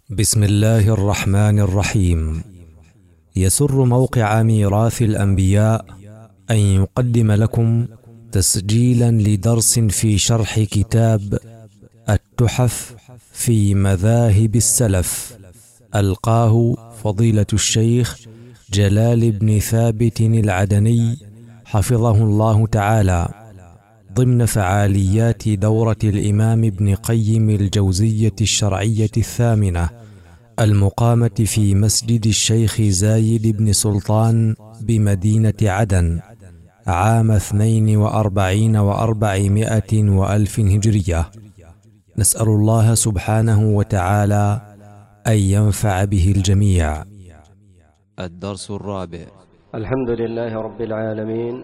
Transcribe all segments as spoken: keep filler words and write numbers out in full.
بسم الله الرحمن الرحيم. يسر موقع ميراث الأنبياء أن يقدم لكم تسجيلا لدرس في شرح كتاب التحف في مذاهب السلف، ألقاه فضيلة الشيخ جلال بن ثابت العدني حفظه الله تعالى ضمن فعاليات دورة الإمام ابن قيم الجوزية الشرعية الثامنة المقامة في مسجد الشيخ زايد بن سلطان بمدينة عدن عام اثنين وأربعين وأربعمائة وألف هجرية. نسأل الله سبحانه وتعالى أن ينفع به الجميع. الدرس الرابع. الحمد لله رب العالمين،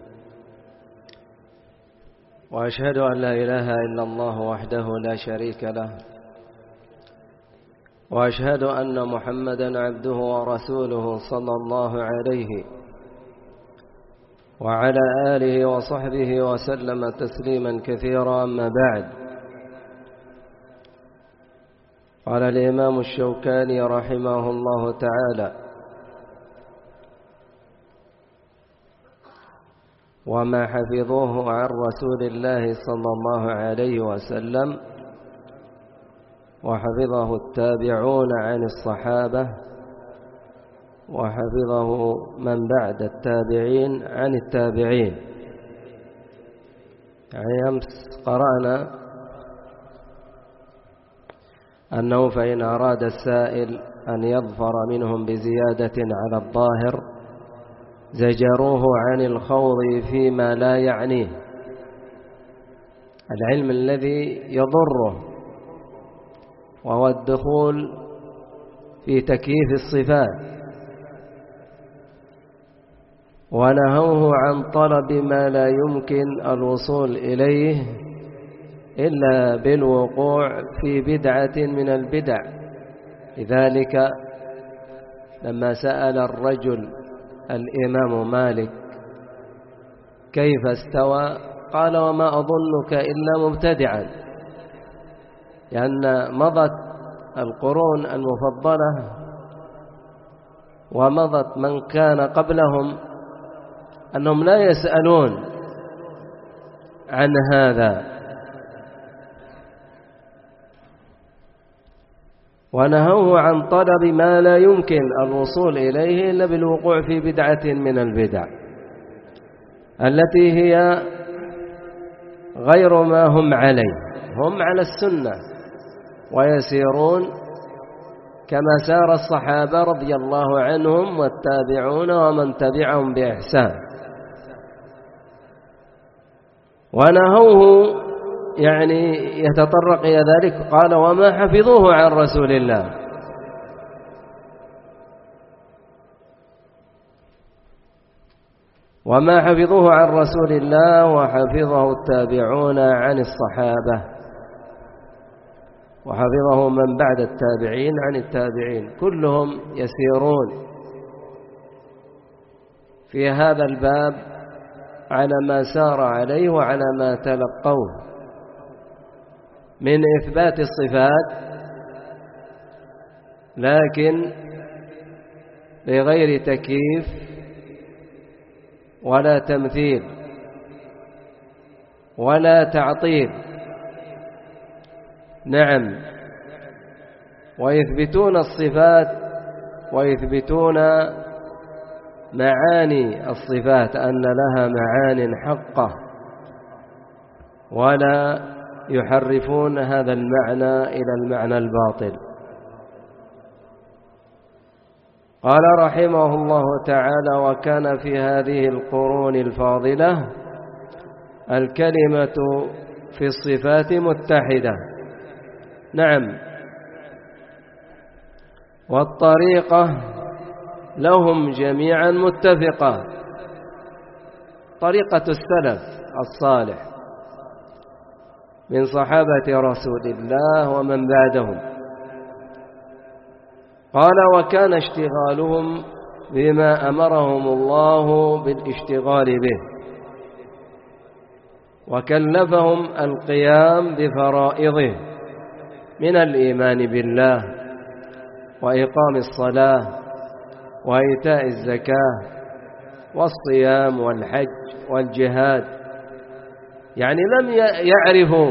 وأشهد أن لا إله إلا الله وحده لا شريك له، وأشهد أن محمدا عبده ورسوله صلى الله عليه وعلى آله وصحبه وسلم تسليما كثيرا. أما بعد، قال الإمام الشوكاني رحمه الله تعالى: وما حفظوه عن رسول الله صلى الله عليه وسلم وحفظه التابعون عن الصحابة وحفظه من بعد التابعين عن التابعين. يعني أمس قرأنا أنه فإن أراد السائل أن يظفر منهم بزيادة على الظاهر زجروه عن الخوض فيما لا يعنيه، العلم الذي يضره، وهو الدخول في تكييف الصفات، ونهوه عن طلب ما لا يمكن الوصول إليه إلا بالوقوع في بدعة من البدع. لذلك لما سأل الرجل الإمام مالك كيف استوى قال: وما أظنك إلا مبتدعا، لأن مضت القرون المفضلة ومضت من كان قبلهم أنهم لا يسألون عن هذا، ونهوه عن طلب ما لا يمكن الوصول إليه إلا بالوقوع في بدعة من البدع التي هي غير ما هم عليه. هم على السنة ويسيرون كما سار الصحابة رضي الله عنهم والتابعون ومن تبعهم بإحسان، ونهوه يعني يتطرق إلى ذلك. قال: وما حفظوه عن رسول الله، وما حفظوه عن رسول الله وحفظه التابعون عن الصحابة وحفظه من بعد التابعين عن التابعين، كلهم يسيرون في هذا الباب على ما سار عليه وعلى ما تلقوه من إثبات الصفات، لكن بغير تكييف ولا تمثيل ولا تعطيل. نعم، ويثبتون الصفات ويثبتون معاني الصفات أن لها معان حقة، ولا يحرفون هذا المعنى إلى المعنى الباطل. قال رحمه الله تعالى: وكان في هذه القرون الفاضلة الكلمة في الصفات متحدة. نعم، والطريقة لهم جميعا متفقة، طريقة السلف الصالح من صحابة رسول الله ومن بعدهم. قال: وكان اشتغالهم بما أمرهم الله بالاشتغال به، وكلفهم القيام بفرائضه من الإيمان بالله وإقام الصلاة وإيتاء الزكاة والصيام والحج والجهاد، يعني لم يعرفوا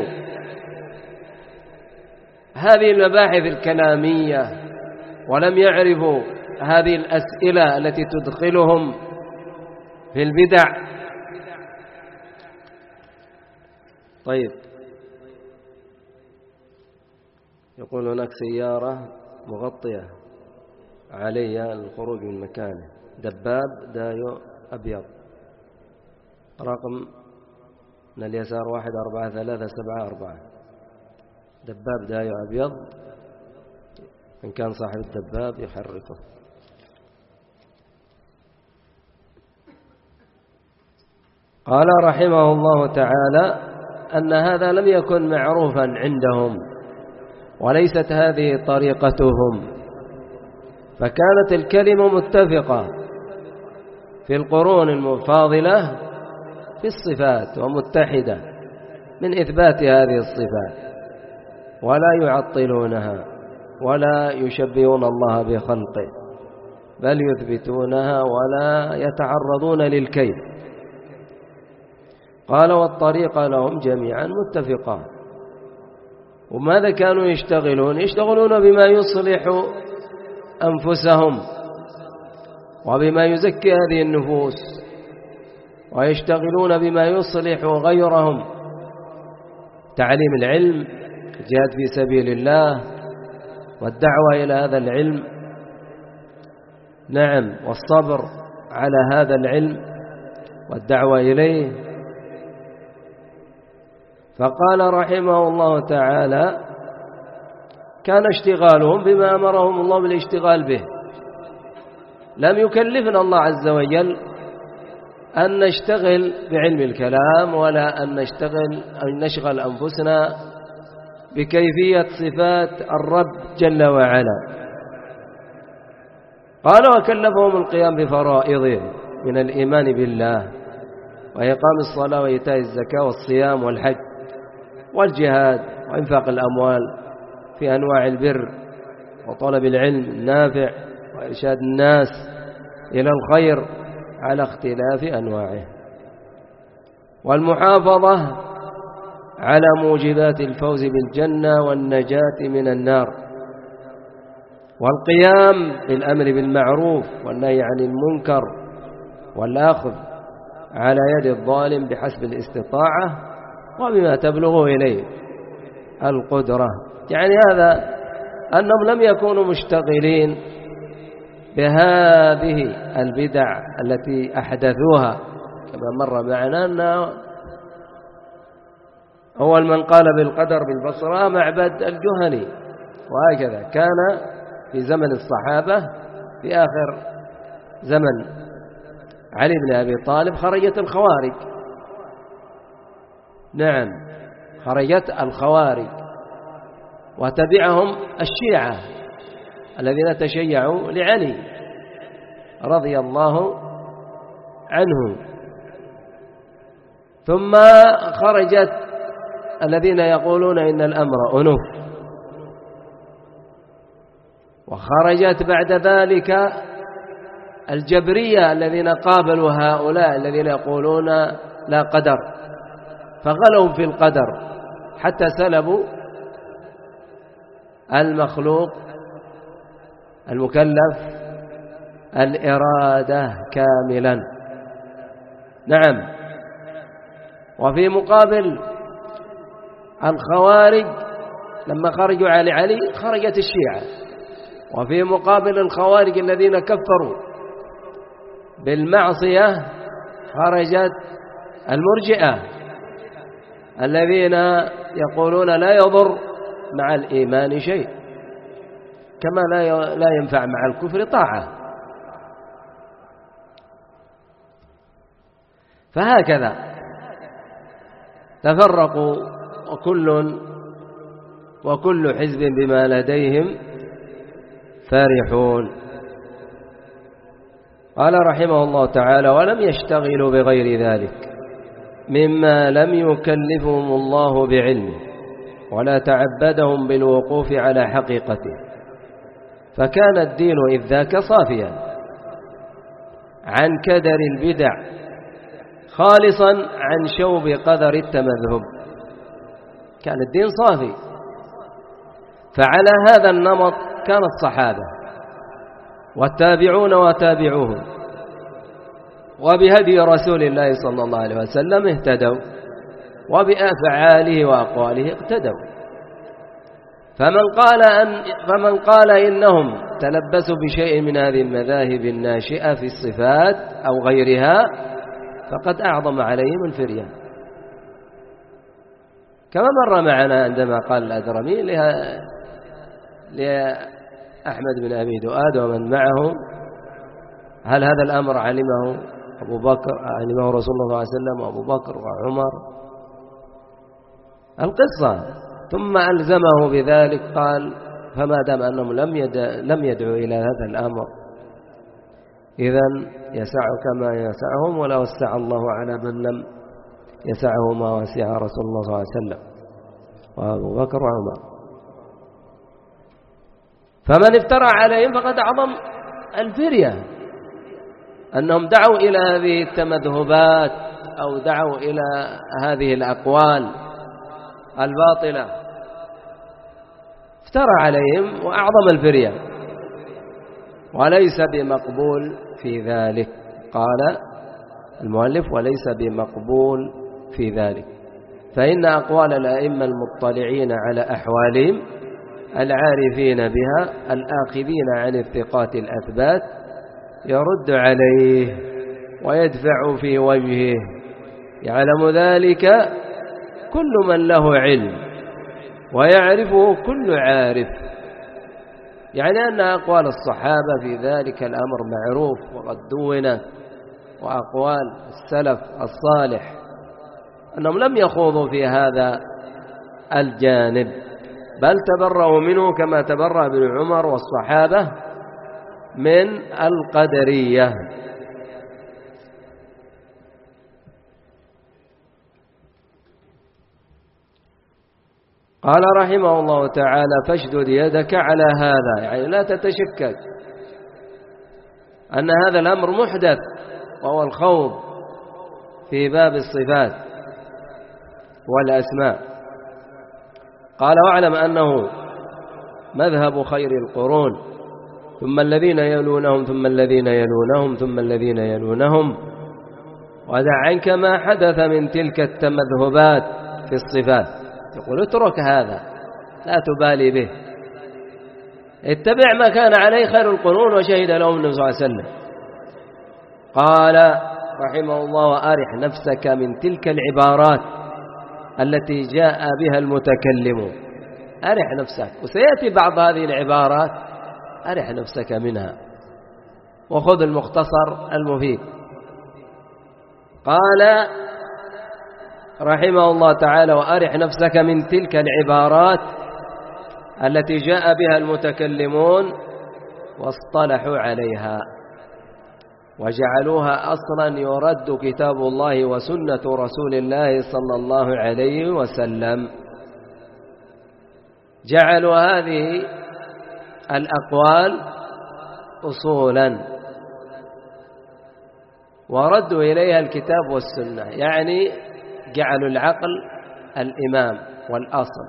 هذه المباحث الكلامية ولم يعرفوا هذه الأسئلة التي تدخلهم في البدع. طيب، يقول هناك سيارة مغطية عليها الخروج من مكانه، دباب دايو أبيض، رقم من اليسار واحد أربعة ثلاثة سبعة أربعة، دباب دايو أبيض، إن كان صاحب الدباب يحركه. قال رحمه الله تعالى أن هذا لم يكن معروفا عندهم وليست هذه طريقتهم، فكانت الكلمة متفقة في القرون المفاضلة في الصفات ومتحدة من إثبات هذه الصفات، ولا يعطلونها ولا يشبهون الله بخلقه، بل يثبتونها ولا يتعرضون للكيف. قال والطريقة لهم جميعا متفقة. وماذا كانوا يشتغلون؟ يشتغلون بما يصلح أنفسهم وبما يزكي هذه النفوس، ويشتغلون بما يصلح غيرهم، تعليم العلم، الجهاد في سبيل الله، والدعوة إلى هذا العلم، نعم، والصبر على هذا العلم والدعوة إليه. فقال رحمه الله تعالى كان اشتغالهم بما أمرهم الله بالاشتغال به، لم يكلفنا الله عز وجل أن نشتغل بعلم الكلام ولا أن نشتغل أن نشغل أنفسنا بكيفية صفات الرب جل وعلا. قال وكلفهم القيام بفرائضه من الإيمان بالله وإقام الصلاة وإيتاء الزكاة والصيام والحج والجهاد وإنفاق الأموال في أنواع البر وطلب العلم النافع وإرشاد الناس إلى الخير على اختلاف أنواعه، والمحافظة على موجبات الفوز بالجنة والنجاة من النار، والقيام بالأمر بالمعروف والنهي عن المنكر، والأخذ على يد الظالم بحسب الاستطاعة وبما تبلغ إليه القدرة. يعني هذا أنهم لم يكونوا مشتغلين بهذه البدع التي أحدثوها، كما مر معنا أنه أول من قال بالقدر بالبصرة معبد الجهني، وهكذا كان في زمن الصحابة. في آخر زمن علي بن أبي طالب خرجت الخوارج، نعم، خرجت الخوارج وتبعهم الشيعة الذين تشيعوا لعلي رضي الله عنه. ثم خرجت الذين يقولون إن الأمر أنوف، وخرجت بعد ذلك الجبرية الذين قابلوا هؤلاء الذين يقولون لا قدر، فغلوا في القدر حتى سلبوا المخلوق المكلف الإرادة كاملا، نعم. وفي مقابل الخوارج لما خرجوا على علي خرجت الشيعة، وفي مقابل الخوارج الذين كفروا بالمعصية خرجت المرجئة الذين يقولون لا يضر مع الإيمان شيء، كما لا ينفع مع الكفر طاعة. فهكذا تفرقوا وكل وكل حزب بما لديهم فرحون. قال رحمه الله تعالى ولم يشتغلوا بغير ذلك مما لم يكلفهم الله بعلمه ولا تعبدهم بالوقوف على حقيقته، فكان الدين إذ ذاك صافيا عن كدر البدع خالصا عن شوب قدر التمذهب، كان الدين صافي. فعلى هذا النمط كان الصحابة والتابعون وتابعوهم، وبهدي رسول الله صلى الله عليه وسلم اهتدوا، وبأفعاله وأقواله اقتدوا. فمن قال, أن فمن قال إنهم تلبسوا بشيء من هذه المذاهب الناشئة في الصفات أو غيرها فقد أعظم عليهم الفرية، كما مر معنا عندما قال الأدرمي لأحمد بن أبي دؤاد ومن معه: هل هذا الأمر علمه أبو بكر علمه رسول الله صلى الله عليه وسلم وأبو بكر وعمر؟ القصة. ثم ألزمه بذلك، قال: فما دام أنهم لم لم يدعوا إلى هذا الأمر إذن يسعك ما يسعهم، ولا وسع الله على من لم يسعه ما وسع رسول الله صلى الله عليه وسلم وأبو بكر وعمر. فمن افترى عليهم فقد أعظم الفرية، أنهم دعوا إلى هذه التمذهبات أو دعوا إلى هذه الأقوال الباطلة، افترى عليهم وأعظم الفرية، وليس بمقبول في ذلك. قال المؤلف: وليس بمقبول في ذلك، فإن أقوال الأئمة المطلعين على أحوالهم العارفين بها الآخذين عن الثقات الأثبات يرد عليه ويدفع في وجهه، يعلم ذلك كل من له علم ويعرفه كل عارف. يعني أن أقوال الصحابة في ذلك الأمر معروف وقد دونت، وأقوال السلف الصالح أنهم لم يخوضوا في هذا الجانب، بل تبرأوا منه كما تبرأ ابن عمر والصحابة من القدرية. قال رحمه الله تعالى: فاشدد يدك على هذا، يعني لا تتشكك أن هذا الأمر محدث، وهو الخوض في باب الصفات والأسماء. قال: واعلم أنه مذهب خير القرون، ثم الذين يلونهم ثم الذين يلونهم ثم الذين يلونهم، ودع عنك ما حدث من تلك التمذهبات في الصفات. يقول: اترك هذا، لا تبالي به، اتبع ما كان عليه خير القرون وشهد لهم النبي صلى الله عليه وسلم. قال رحمه الله: وأرح نفسك من تلك العبارات التي جاء بها المتكلمون. أرح نفسك، وسيأتي بعض هذه العبارات أرح نفسك منها، وخذ المختصر المفيد. قال رحمه الله تعالى: وأرح نفسك من تلك العبارات التي جاء بها المتكلمون واصطلحوا عليها وجعلوها أصلا يرد كتاب الله وسنة رسول الله صلى الله عليه وسلم. جعلوا هذه الأقوال أصولا وردوا إليها الكتاب والسنة، يعني جعلوا العقل الإمام والأصل،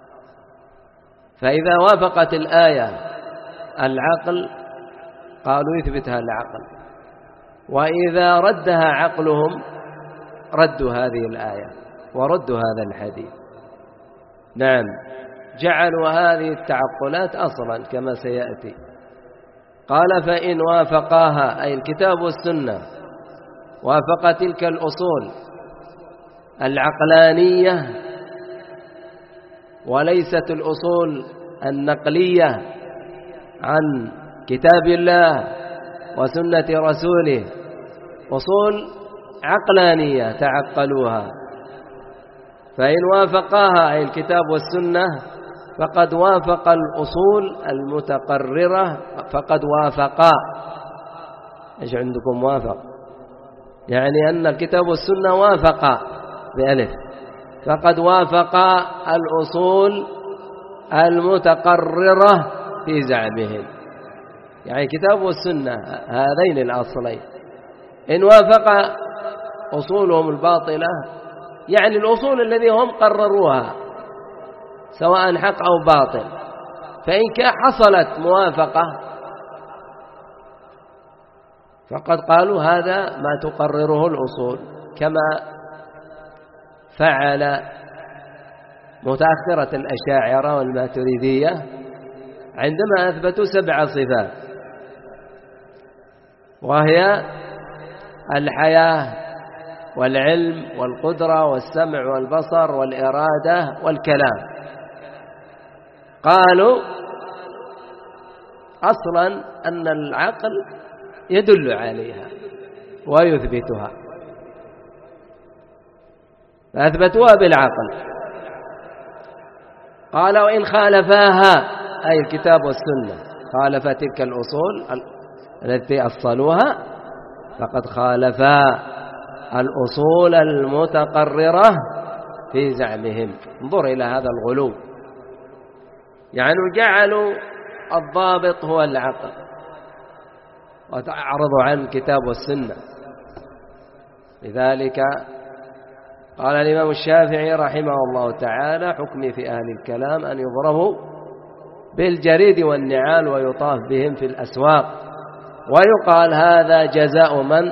فإذا وافقت الآية العقل قالوا يثبتها العقل، وإذا ردها عقلهم ردوا هذه الآية وردوا هذا الحديث. نعم، جعلوا هذه التعقلات أصلا كما سيأتي. قال: فإن وافقاها، أي الكتاب والسنة، وافق تلك الأصول العقلانية وليست الأصول النقلية عن كتاب الله وسنة رسوله، أصول عقلانية تعقلوها. فإن وافقاها أي الكتاب والسنة فقد وافق الأصول المتقررة، فقد وافقا. إيش عندكم وافق؟ يعني أن الكتاب والسنة وافقا بألف، فقد وافق الأصول المتقررة في زعمهم. يعني كتاب والسنة هذين الأصلين إن وافق أصولهم الباطلة يعني الأصول الذي هم قرروها سواء حق أو باطل، فإن حصلت موافقة فقد قالوا هذا ما تقرره الأصول، كما فعل متأخرة الأشاعرة والماتريدية عندما أثبتوا سبع صفات، وهي الحياة والعلم والقدرة والسمع والبصر والإرادة والكلام. قالوا أصلا أن العقل يدل عليها ويثبتها، فأثبتوها بالعقل. قال وإن خالفاها أي الكتاب والسنة خالف تلك الأصول التي أصلوها فقد خالفا الأصول المتقررة في زعمهم. انظر إلى هذا الغلو، يعني جعلوا الضابط هو العقل وتعرضوا عن الكتاب والسنة. لذلك قال الإمام الشافعي رحمه الله تعالى حكمي في أهل الكلام أن يضربوا بالجريد والنعال ويطاف بهم في الأسواق، ويقال هذا جزاء من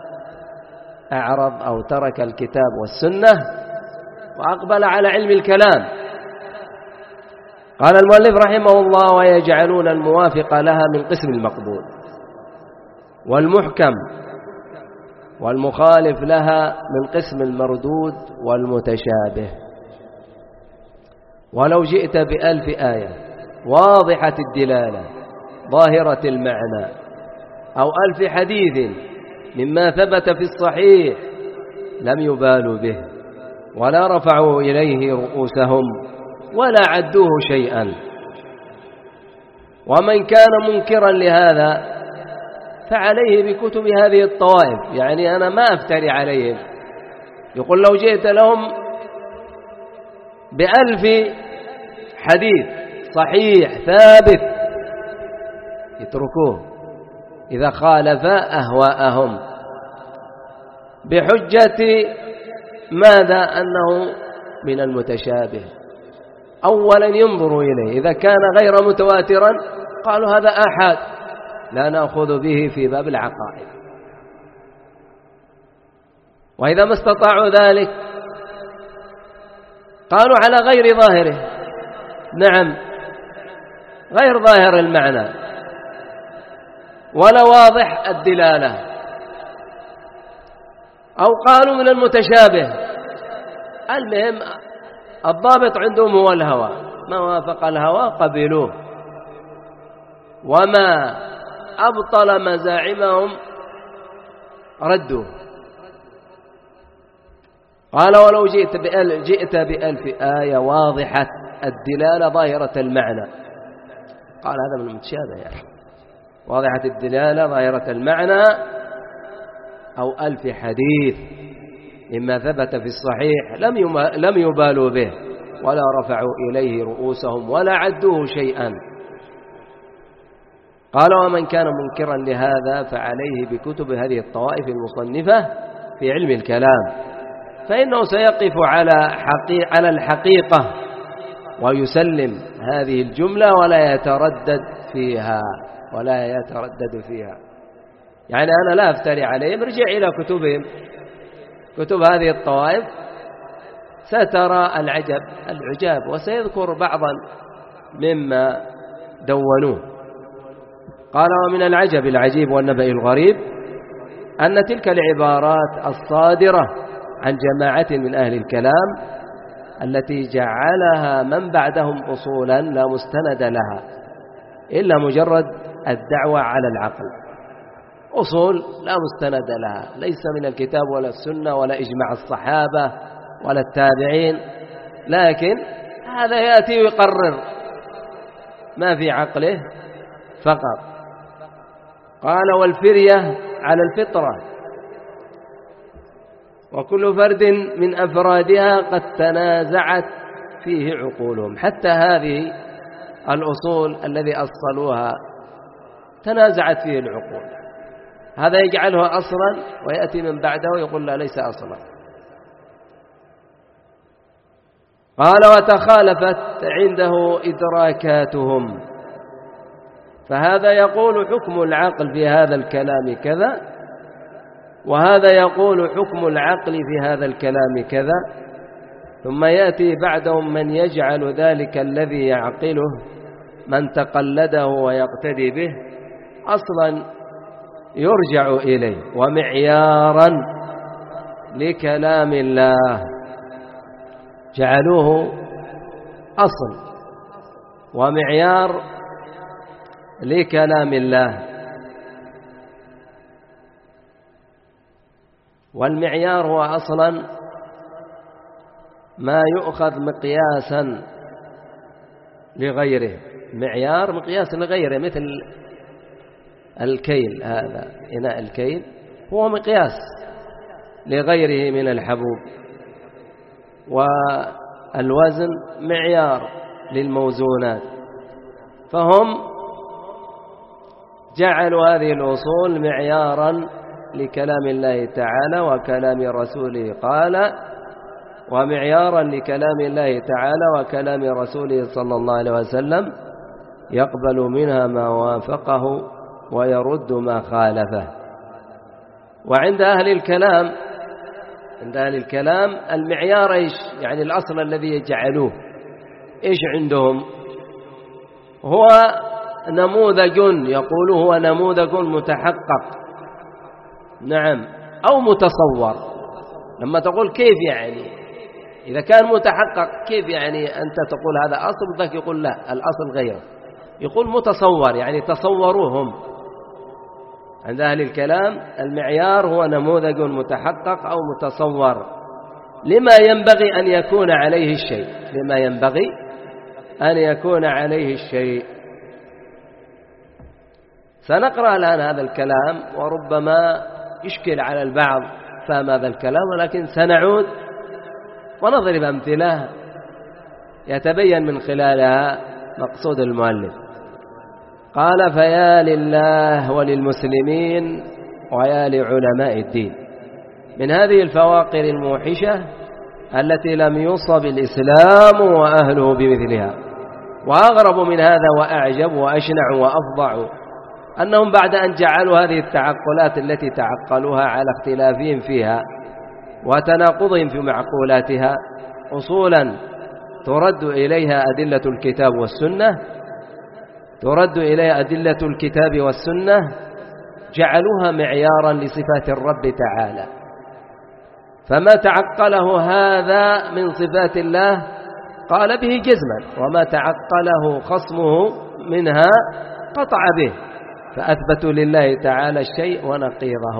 أعرض أو ترك الكتاب والسنة وأقبل على علم الكلام. قال المؤلف رحمه الله ويجعلون الموافق لها من قسم المقبول والمحكم، والمخالف لها من قسم المردود والمتشابه. ولو جئت بألف آية واضحة الدلالة ظاهرة المعنى أو ألف حديث مما ثبت في الصحيح لم يبالوا به ولا رفعوا إليه رؤوسهم ولا عدوه شيئا. ومن كان منكرا لهذا فعليه بكتب هذه الطوائف، يعني أنا ما أفتري عليهم. يقول لو جئت لهم بألف حديث صحيح ثابت يتركوه إذا خالف أهواءهم بحجة ماذا؟ أنه من المتشابه. أولا ينظروا إليه، إذا كان غير متواترا قالوا هذا آحاد لا نأخذ به في باب العقائد، وإذا ما استطاعوا ذلك قالوا على غير ظاهره، نعم غير ظاهر المعنى ولا واضح الدلالة، أو قالوا من المتشابه. المهم الضابط عندهم هو الهوى، ما وافق الهوى قبلوه، وما أبطل مزاعمهم ردوه. قال ولو جئت بألف, جئت بألف آية واضحة الدلالة ظاهرة المعنى، قال هذا من المتشابه، يعني واضحة الدلالة ظاهرة المعنى أو ألف حديث مما ثبت في الصحيح لم لم يبالوا به ولا رفعوا إليه رؤوسهم ولا عدوه شيئا. قال ومن كان منكرا لهذا فعليه بكتب هذه الطوائف المصنفة في علم الكلام، فإنه سيقف على حقيقة على الحقيقة ويسلم هذه الجملة ولا يتردد فيها ولا يتردد فيها. يعني أنا لا أفتري عليهم، ارجع إلى كتبهم، كتب هذه الطوائف سترى العجب العجاب، وسيذكر بعضا مما دونوه. قال ومن العجب العجيب والنبأ الغريب أن تلك العبارات الصادرة عن جماعة من أهل الكلام التي جعلها من بعدهم أصولا لا مستند لها إلا مجرد الدعوة على العقل، أصول لا مستند لها، ليس من الكتاب ولا السنة ولا إجماع الصحابة ولا التابعين، لكن هذا يأتي ويقرر ما في عقله فقط. قال والفرية على الفطرة، وكل فرد من أفرادها قد تنازعت فيه عقولهم. حتى هذه الأصول الذي أصلوها تنازعت فيه العقول. هذا يجعله أصلا ويأتي من بعده ويقول لا ليس أصلا. قال وتخالفت عنده إدراكاتهم، فهذا يقول حكم العقل في هذا الكلام كذا، وهذا يقول حكم العقل في هذا الكلام كذا، ثم يأتي بعدهم من يجعل ذلك الذي يعقله من تقلده ويقتدي به أصلا يرجع إليه ومعيارا لكلام الله، جعلوه أصل ومعيار لكلام الله. والمعيار هو أصلا ما يؤخذ مقياسا لغيره، معيار مقياس لغيره، مثل الكيل، هذا إناء الكيل هو مقياس لغيره من الحبوب، والوزن معيار للموزونات. فهم جعلوا هذه الأصول معيارا لكلام الله تعالى وكلام رسوله قال، ومعيارا لكلام الله تعالى وكلام رسوله صلى الله عليه وسلم، يقبل منها ما وافقه ويرد ما خالفه. وعند أهل الكلام عند أهل الكلام المعيار إيش؟ يعني الأصل الذي يجعلوه إيش عندهم؟ هو نموذج، يقول هو نموذج متحقق، نعم، أو متصور. لما تقول كيف يعني؟ إذا كان متحقق كيف يعني أنت تقول هذا أصل، ذاك يقول لا الأصل غيره، يقول متصور يعني تصوروهم. عند أهل الكلام المعيار هو نموذج متحقق أو متصور لما ينبغي أن يكون عليه الشيء، لما ينبغي أن يكون عليه الشيء. سنقرأ الآن هذا الكلام وربما يشكل على البعض فهم هذا الكلام، ولكن سنعود ونضرب أمثلة يتبين من خلالها مقصود المؤلف. قال فيا لله وللمسلمين ويا لعلماء الدين من هذه الفواقر الموحشة التي لم يصب الإسلام وأهله بمثلها. وأغرب من هذا وأعجب وأشنع وأفظع أنهم بعد أن جعلوا هذه التعقلات التي تعقلوها على اختلافهم فيها وتناقضهم في معقولاتها أصولا ترد إليها أدلة الكتاب والسنة ترد إليها أدلة الكتاب والسنة جعلوها معيارا لصفات الرب تعالى. فما تعقله هذا من صفات الله قال به جزما، وما تعقله خصمه منها قطع به، فأثبتوا لله تعالى الشيء ونقيضه.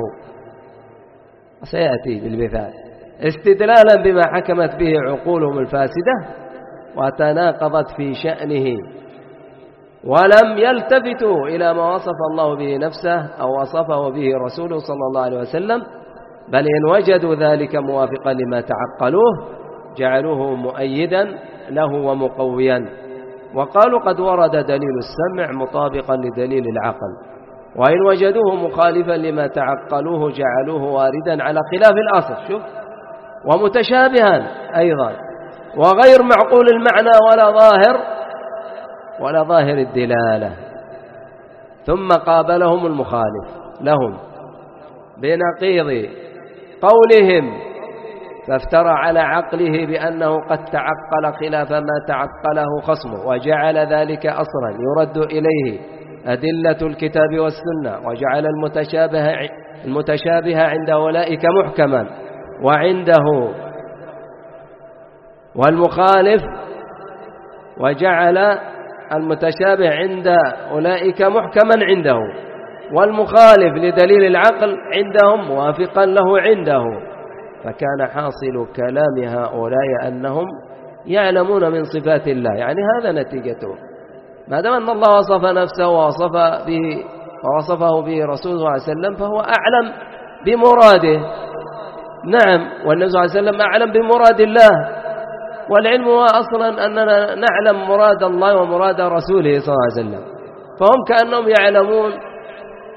سيأتي بالمثال استدلالا بما حكمت به عقولهم الفاسدة وتناقضت في شأنه، ولم يلتفتوا إلى ما وصف الله به نفسه أو وصفه به رسوله صلى الله عليه وسلم، بل إن وجدوا ذلك موافقا لما تعقلوه جعلوه مؤيدا له ومقويا، وقالوا قد ورد دليل السمع مطابقا لدليل العقل، وإن وجدوه مخالفا لما تعقلوه جعلوه واردا على خلاف الأصل، شوف، ومتشابها أيضا وغير معقول المعنى ولا ظاهر ولا ظاهر الدلالة. ثم قابلهم المخالف لهم بنقيض قولهم، فافترى على عقله بأنه قد تعقل خلاف ما تعقله خصمه، وجعل ذلك أصلا يرد إليه أدلة الكتاب والسنة، وجعل المتشابه المتشابه عند أولئك محكما وعنده، والمخالف وجعل المتشابه عند أولئك محكما عنده، والمخالف لدليل العقل عندهم موافقا له عنده. فكان حاصل كلام هؤلاء أنهم يعلمون من صفات الله، يعني هذا نتيجته، ما دام أن الله وصف نفسه ووصف به ووصفه به رسوله صلى الله عليه وسلم فهو أعلم بمراده. نعم، والنبي صلى الله عليه وسلم أعلم بمراد الله، والعلم هو أصلا أننا نعلم مراد الله ومراد رسوله صلى الله عليه وسلم. فهم كأنهم يعلمون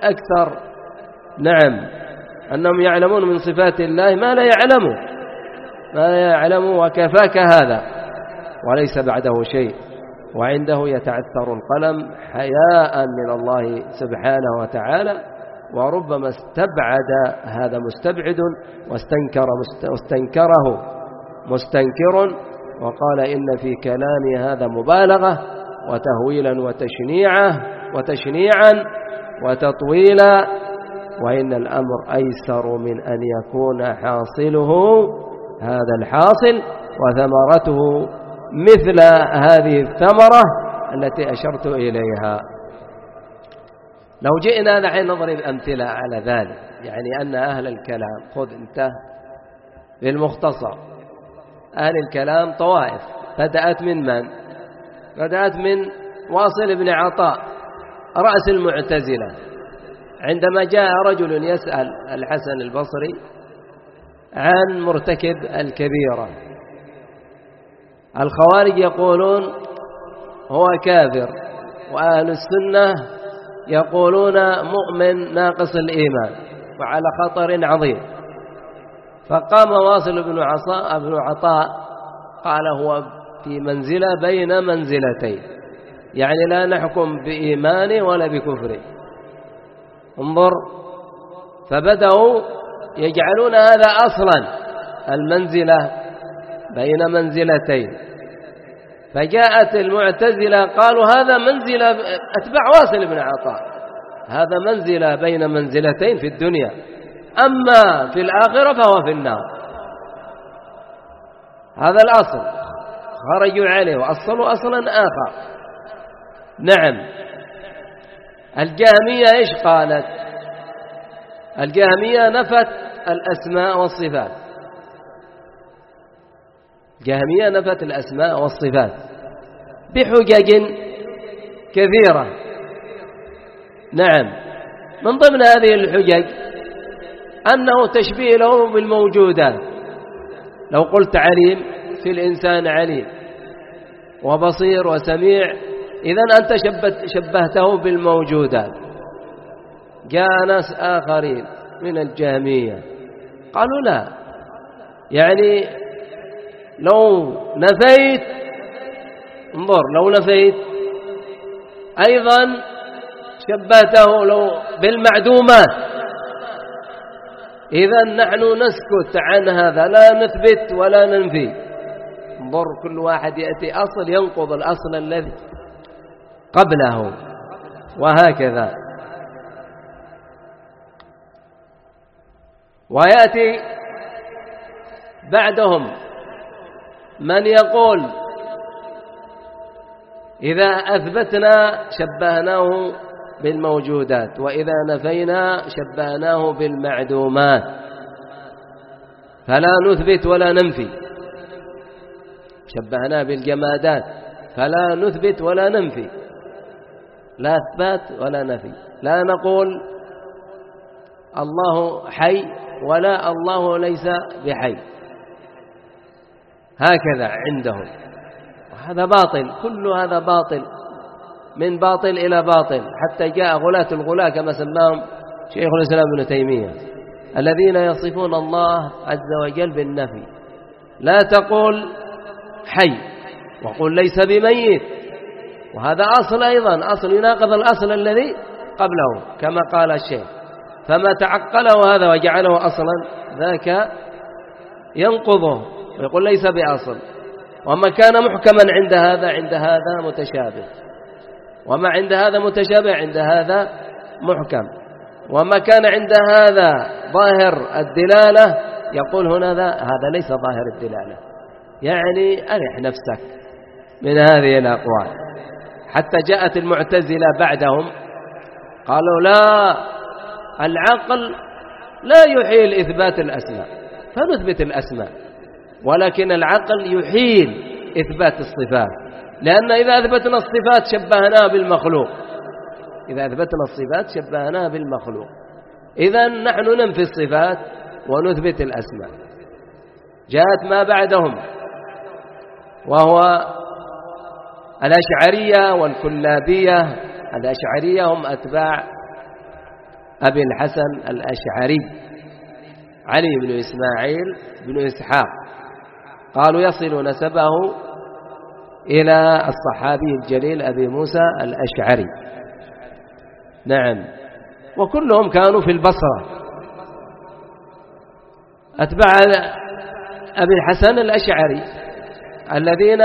أكثر، نعم، أنهم يعلمون من صفات الله ما لا يعلموا ما لا يعلموا وكفاك هذا وليس بعده شيء، وعنده يتعثر القلم حياء من الله سبحانه وتعالى. وربما استبعد هذا مستبعد واستنكر واستنكره مستنكر وقال إن في كلامي هذا مبالغة وتهويلا وتشنيعا وتشنيعا وتطويلا، وإن الأمر أيسر من أن يكون حاصله هذا الحاصل وثمرته مثل هذه الثمرة التي أشرت إليها. لو جئنا نحن نضرب أمثلة على ذلك، يعني أن أهل الكلام، خذ انت بالمختصر، أهل الكلام طوائف بدأت من من؟ بدأت من واصل بن عطاء رأس المعتزلة، عندما جاء رجل يسأل الحسن البصري عن مرتكب الكبيرة، الخوارج يقولون هو كافر، وأهل السنة يقولون مؤمن ناقص الإيمان وعلى خطر عظيم. فقام واصل بن عطاء بن عطاء قال هو في منزلة بين منزلتين، يعني لا نحكم بإيمانه ولا بكفره. انظر، فبدأوا يجعلون هذا أصلا المنزلة بين منزلتين، فجاءت المعتزلة قالوا هذا منزلة أتباع واصل بن عطاء، هذا منزلة بين منزلتين في الدنيا، أما في الآخرة فهو في النار. هذا الأصل خرجوا عليه وأصلوا أصلا آخر. نعم، الجهمية إيش قالت؟ الجهمية نفت الأسماء والصفات، الجهمية نفت الأسماء والصفات بحجج كثيرة. نعم، من ضمن هذه الحجج أنه تشبيه له بالموجودات. لو قلت عليم، في الإنسان عليم وبصير وسميع، إذن أنت شبهته بالموجودات. جاء ناس آخرين من الجهمية قالوا لا، يعني لو نفيت، انظر، لو نفيت أيضا شبهته لو بالمعدومات، إذن نحن نسكت عن هذا، لا نثبت ولا ننفي. انظر، كل واحد يأتي أصل ينقض الأصل الذي قبله، وهكذا. ويأتي بعدهم من يقول إذا أثبتنا شبهناه بالموجودات، وإذا نفينا شبهناه بالمعدومات، فلا نثبت ولا ننفي. شبهناه بالجمادات فلا نثبت ولا ننفي، لا إثبات ولا نفي، لا نقول الله حي ولا الله ليس بحي، هكذا عندهم. وهذا باطل، كل هذا باطل، من باطل إلى باطل، حتى جاء غلاة الغلاة كما سماهم شيخ الإسلام ابن تيمية، الذين يصفون الله عز وجل بالنفي. لا تقول حي وقل ليس بميت، وهذا أصل أيضا، أصل يناقض الأصل الذي قبله كما قال الشيخ. فما تعقله هذا وجعله أصلا ذاك ينقضه ويقول ليس بأصل. وما كان محكما عند هذا عند هذا متشابه، وما عند هذا متشابه عند هذا محكم، وما كان عند هذا ظاهر الدلالة يقول هنا هذا ليس ظاهر الدلالة. يعني أرح نفسك من هذه الأقوال. حتى جاءت المعتزلة بعدهم قالوا لا، العقل لا يحيل إثبات الأسماء فنثبت الأسماء، ولكن العقل يحيل إثبات الصفات، لأن إذا أثبتنا الصفات شبهناها بالمخلوق، إذا أثبتنا الصفات شبهناها بالمخلوق. إذن نحن ننفي الصفات ونثبت الأسماء. جاءت ما بعدهم وهو الأشعرية والكلابية. الأشعرية هم أتباع أبي الحسن الأشعري علي بن إسماعيل بن إسحاق، قالوا يصل نسبه إلى الصحابي الجليل أبي موسى الأشعري. نعم، وكلهم كانوا في البصرة أتباع أبي الحسن الأشعري، الذين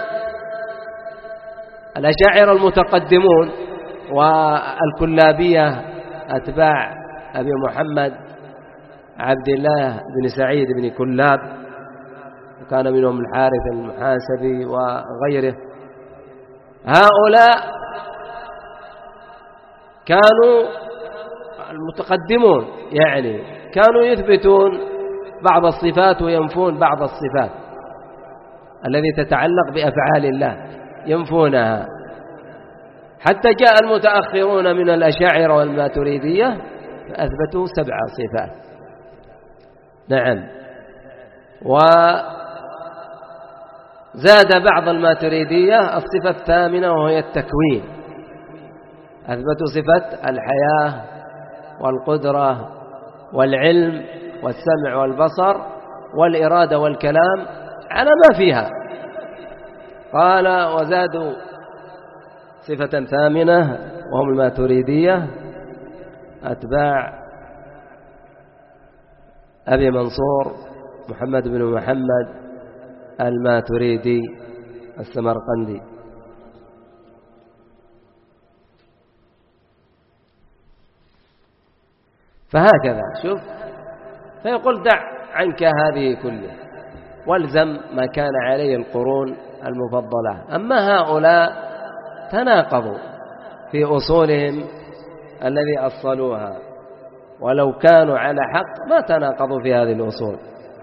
الأشاعرة المتقدمون والكلابية أتباع أبي محمد عبد الله بن سعيد بن كلاب، وكان منهم الحارث المحاسبي وغيره. هؤلاء كانوا المتقدمون، يعني كانوا يثبتون بعض الصفات وينفون بعض الصفات الذي تتعلق بأفعال الله، ينفونها. حتى جاء المتأخرون من الأشاعرة والماتريدية فأثبتوا سبع صفات. نعم، وزاد بعض الماتريدية الصفة الثامنة وهي التكوين، أثبتوا صفة الحياة والقدرة والعلم والسمع والبصر والإرادة والكلام على ما فيها. قال وزادوا صفة ثامنة وهم الماتريدية أتباع أبي منصور محمد بن محمد الماتريدي السمرقندي. فهكذا شوف، فيقول دع عنك هذه كلها والزم ما كان عليه القرون المفضلة. أما هؤلاء تناقضوا في أصولهم الذي أصلوها، ولو كانوا على حق ما تناقضوا في هذه الأصول.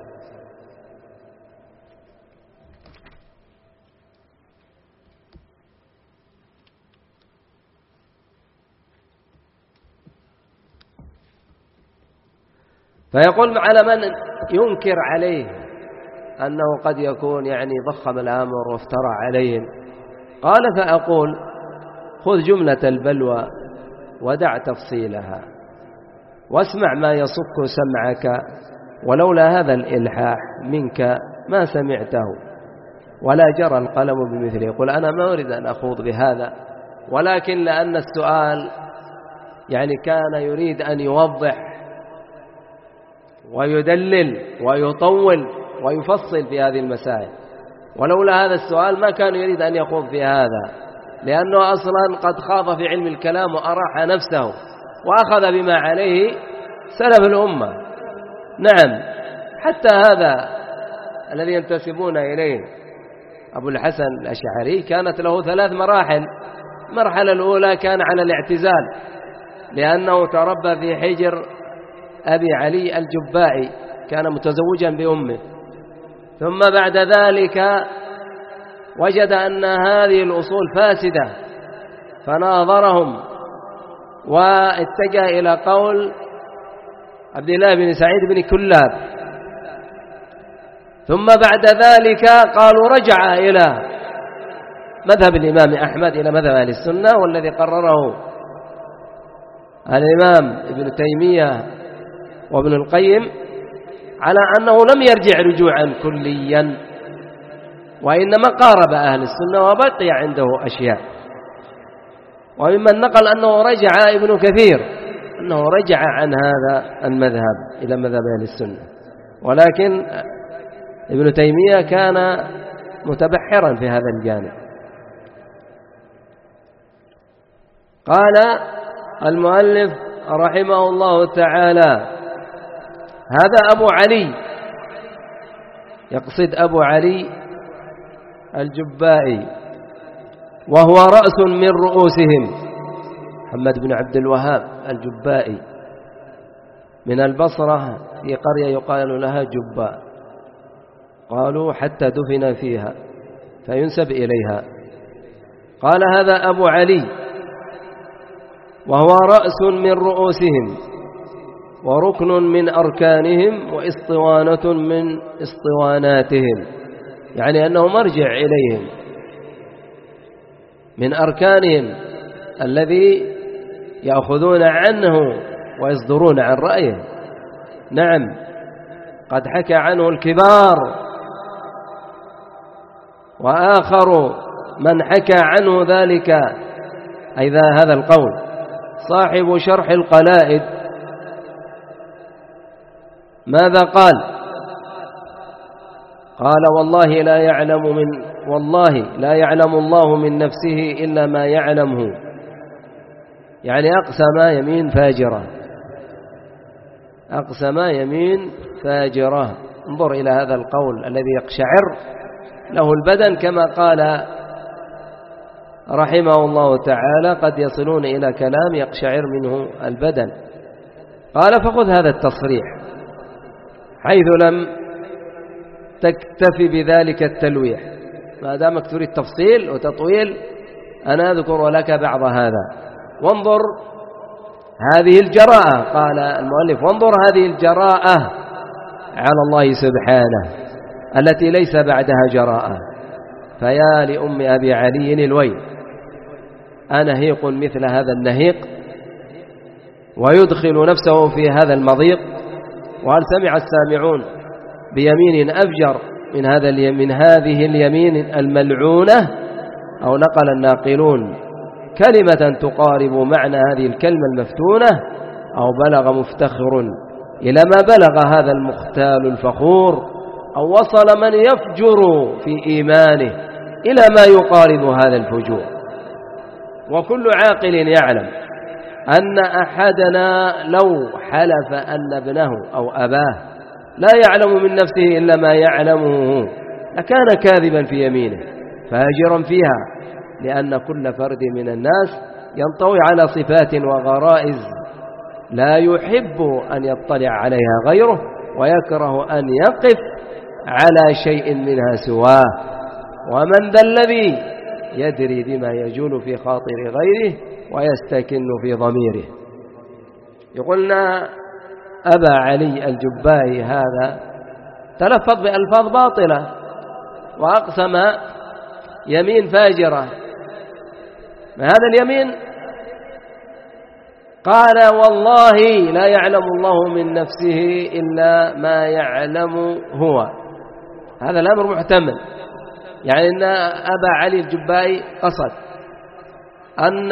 فيقول على من ينكر عليه أنه قد يكون يعني ضخم الأمر وافترى عليهم، قال فأقول خذ جملة البلوى ودع تفصيلها، واسمع ما يصك سمعك، ولولا هذا الإلحاح منك ما سمعته ولا جرى القلم بمثله. يقول أنا ما أريد أن أخوض بهذا، ولكن لأن السؤال يعني كان يريد أن يوضح ويدلل ويطول ويفصل في هذه المسائل، ولولا هذا السؤال ما كان يريد أن يخوض في هذا، لأنه أصلا قد خاض في علم الكلام وأراح نفسه وأخذ بما عليه سلف الأمة. نعم، حتى هذا الذي ينتسبون إليه أبو الحسن الأشعري كانت له ثلاث مراحل. المرحلة الأولى كان على الاعتزال، لأنه تربى في حجر أبي علي الجبائي، كان متزوجا بأمه. ثم بعد ذلك وجد أن هذه الأصول فاسدة فناظرهم واتجه إلى قول عبد الله بن سعيد بن كلاب. ثم بعد ذلك قالوا رجع إلى مذهب الإمام أحمد، إلى مذهب أهل السنة، والذي قرره الإمام ابن تيمية وابن القيم، على أنه لم يرجع رجوعا كليا، وإنما قارب أهل السنة وبقي عنده أشياء. وممن نقل أنه رجع ابن كثير، أنه رجع عن هذا المذهب إلى مذهب أهل السنة، ولكن ابن تيمية كان متبحرا في هذا الجانب. قال المؤلف رحمه الله تعالى هذا أبو علي، يقصد أبو علي الجبائي، وهو رأس من رؤوسهم، محمد بن عبد الوهاب الجبائي من البصرة، في قرية يقال لها جباء، قالوا حتى دفن فيها فينسب إليها. قال هذا أبو علي وهو رأس من رؤوسهم وركن من أركانهم وإسطوانة من إسطواناتهم، يعني أنه مرجع إليهم، من أركانهم الذي يأخذون عنه ويصدرون عن رأيه. نعم، قد حكى عنه الكبار، وآخر من حكى عنه ذلك أي هذا القول صاحب شرح القلائد. ماذا قال؟ قال والله لا يعلم من والله لا يعلم الله من نفسه إلا ما يعلمه، يعني أقسم يمين فاجرة، أقسم يمين فاجرة. انظر إلى هذا القول الذي يقشعر له البدن، كما قال رحمه الله تعالى قد يصلون إلى كلام يقشعر منه البدن. قال فخذ هذا التصريح حيث لم تكتفي بذلك التلويح، ما دامك تريد تفصيل وتطويل أنا أذكر لك بعض هذا. وانظر هذه الجراءة، قال المؤلف وانظر هذه الجراءة على الله سبحانه التي ليس بعدها جراءة. فيا لأم أبي علي الويل، أنهيق مثل هذا النهيق ويدخل نفسه في هذا المضيق؟ وهل سمع السامعون بيمين أفجر من هذا من هذه اليمين الملعونة؟ أو نقل الناقلون كلمة تقارب معنى هذه الكلمة المفتونة؟ أو بلغ مفتخر إلى ما بلغ هذا المختال الفخور؟ أو وصل من يفجر في إيمانه إلى ما يقارب هذا الفجور؟ وكل عاقل يعلم أن أحدنا لو حلف أن ابنه أو أباه لا يعلم من نفسه إلا ما يعلمه لكان كاذبا في يمينه فاجرا فيها، لأن كل فرد من الناس ينطوي على صفات وغرائز لا يحب أن يطلع عليها غيره، ويكره أن يقف على شيء منها سواه. ومن ذا الذي يدري بما يجول في خاطر غيره ويستكن في ضميره؟ يقولنا أبا علي الجبائي هذا تلفظ بألفاظ باطلة وأقسم يمين فاجرة. ما هذا اليمين؟ قال والله لا يعلم الله من نفسه إلا ما يعلم هو. هذا الأمر محتمل، يعني أن أبا علي الجبائي قصد أن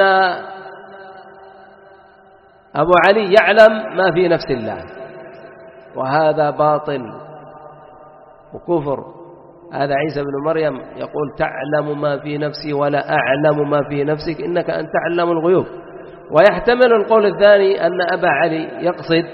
أبو علي يعلم ما في نفس الله، وهذا باطل وكفر. هذا عيسى بن مريم يقول تعلم ما في نفسي ولا أعلم ما في نفسك إنك أن تعلم الغيوب. ويحتمل القول الثاني أن أبا علي يقصد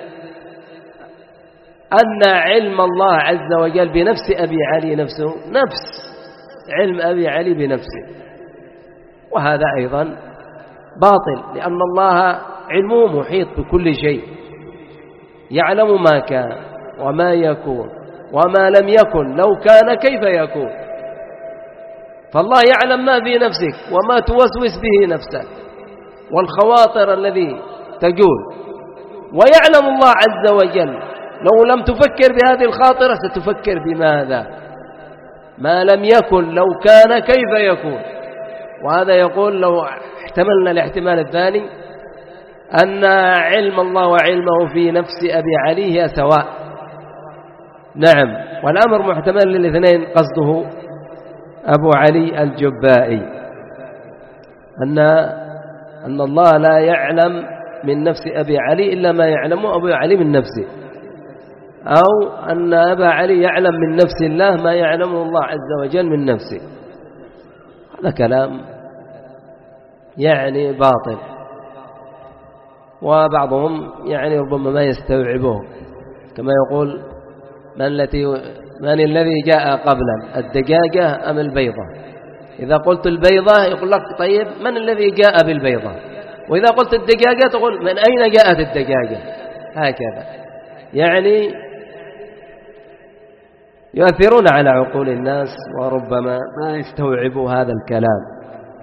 أن علم الله عز وجل بنفس أبي علي نفسه نفس علم أبي علي بنفسه، وهذا أيضا باطل، لأن الله علمه محيط بكل شيء، يعلم ما كان وما يكون وما لم يكن لو كان كيف يكون. فالله يعلم ما في نفسك وما توسوس به نفسك والخواطر الذي تجول، ويعلم الله عز وجل لو لم تفكر بهذه الخاطرة ستفكر بماذا؟ ما لم يكن لو كان كيف يكون. وهذا يقول لو احتملنا الاحتمال الثاني أن علم الله وعلمه في نفس أبي علي هي سواء. نعم، والأمر محتمل للاثنين، قصده أبو علي الجبائي أن أن الله لا يعلم من نفس أبي علي إلا ما يعلمه أبو علي من نفسه، أو أن أبا علي يعلم من نفس الله ما يعلمه الله عز وجل من نفسه. هذا كلام يعني باطل، وبعضهم يعني ربما ما يستوعبه، كما يقول من, التي من الذي جاء قبلا الدجاجة أم البيضة؟ إذا قلت البيضة يقول لك طيب من الذي جاء بالبيضة؟ وإذا قلت الدجاجة تقول من أين جاءت الدجاجة؟ هكذا يعني يؤثرون على عقول الناس وربما ما يستوعبوا هذا الكلام.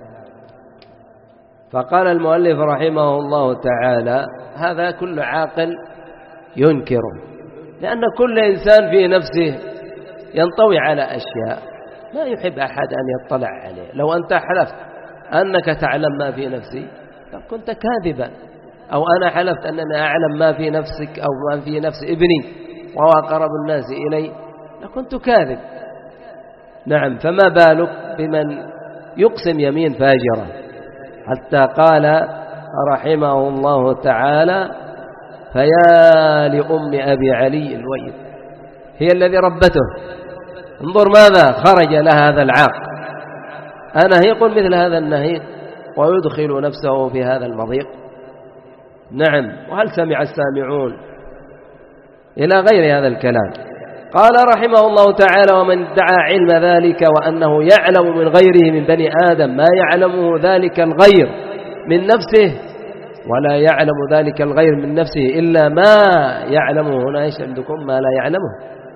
فقال المؤلف رحمه الله تعالى هذا كل عاقل ينكره، لأن كل إنسان في نفسه ينطوي على أشياء ما يحب أحد أن يطلع عليه. لو أنت حلفت أنك تعلم ما في نفسي كنت كاذبا، أو أنا حلفت أنني أعلم ما في نفسك أو ما في نفس ابني وهو أقرب الناس إلي لكنت كاذب. نعم، فما بالك بمن يقسم يمين فاجرة، حتى قال رحمه الله تعالى: فيا لأم أبي علي الويل، هي الذي ربته، انظر ماذا خرج لها هذا العاق، أنهيق مثل هذا النهيق ويدخل نفسه في هذا المضيق. نعم، وهل سمع السامعون إلى غير هذا الكلام. قال رحمه الله تعالى: ومن ادعى علم ذلك وأنه يعلم من غيره من بني آدم ما يعلمه ذلك الغير من نفسه، ولا يعلم ذلك الغير من نفسه إلا ما يعلمه. هنا إيش عندكم؟ ما لا يعلمه.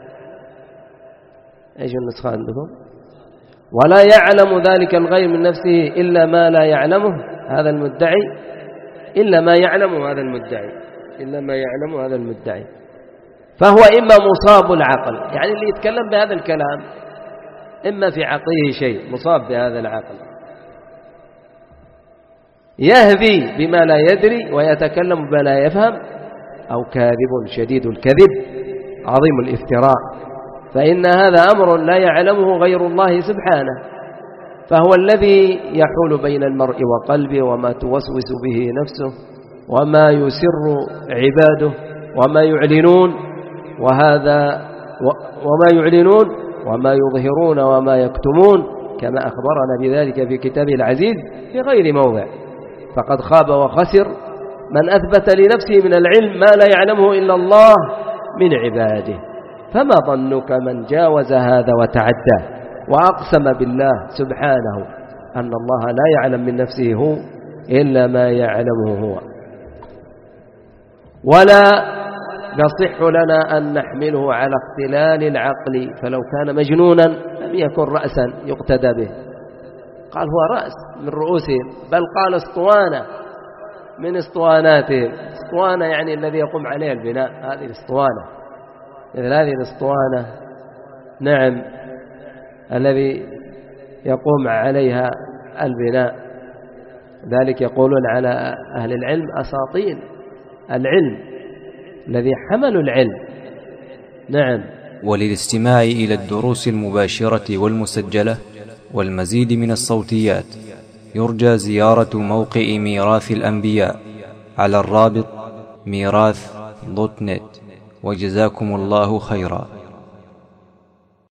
إيش النسخة عندكم؟ ولا يعلم ذلك الغير من نفسه إلا ما لا يعلمه هذا المدعي، إلا ما يعلمه هذا المدعي، إلا ما يعلمه هذا المدعي. فهو إما مصاب العقل، يعني اللي يتكلم بهذا الكلام إما في عقله شيء مصاب بهذا العقل، يهذي بما لا يدري ويتكلم بما لا يفهم، أو كاذب شديد الكذب عظيم الافتراء، فإن هذا أمر لا يعلمه غير الله سبحانه، فهو الذي يحول بين المرء وقلبه وما توسوس به نفسه وما يسر عباده وما يعلنون، وهذا وما يعلنون وما يظهرون وما يكتمون، كما أخبرنا بذلك في كتابه العزيز في غير موضع. فقد خاب وخسر من أثبت لنفسه من العلم ما لا يعلمه إلا الله من عباده. فما ظنك من جاوز هذا وتعدى وأقسم بالله سبحانه أن الله لا يعلم من نفسه هو إلا ما يعلمه هو. ولا يصح لنا أن نحمله على اختلال العقل، فلو كان مجنونا لم يكن رأسا يقتدى به. قال هو رأس من رؤوسهم، بل قال اسطوانة من اسطواناتهم. اسطوانة يعني الذي يقوم عليه البناء، هذه الاسطوانة، مثل هذه الاسطوانة. نعم، الذي يقوم عليها البناء. ذلك يقولون على أهل العلم أساطين العلم، الذي حملوا العلم. نعم. وللاستماع إلى الدروس المباشرة والمسجلة والمزيد من الصوتيات يرجى زيارة موقع ميراث الأنبياء على الرابط ميراث دوت نت. وجزاكم الله خيرا.